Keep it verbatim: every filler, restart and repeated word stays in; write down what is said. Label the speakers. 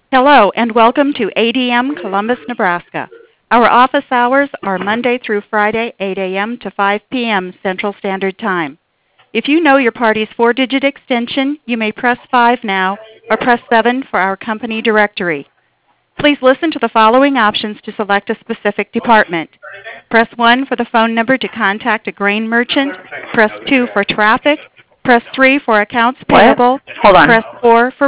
Speaker 1: Hello, and welcome to A D M Columbus, Nebraska. Our office hours are Monday through Friday, eight A M to five P M Central Standard Time. If you know your party's four-digit extension, you may press five now or press seven for our company directory. Please listen to the following options to select a specific department. Press one for the phone number to contact a grain merchant. Press two for traffic. Press three for accounts
Speaker 2: What?
Speaker 1: payable.
Speaker 2: Hold on.
Speaker 1: Press four for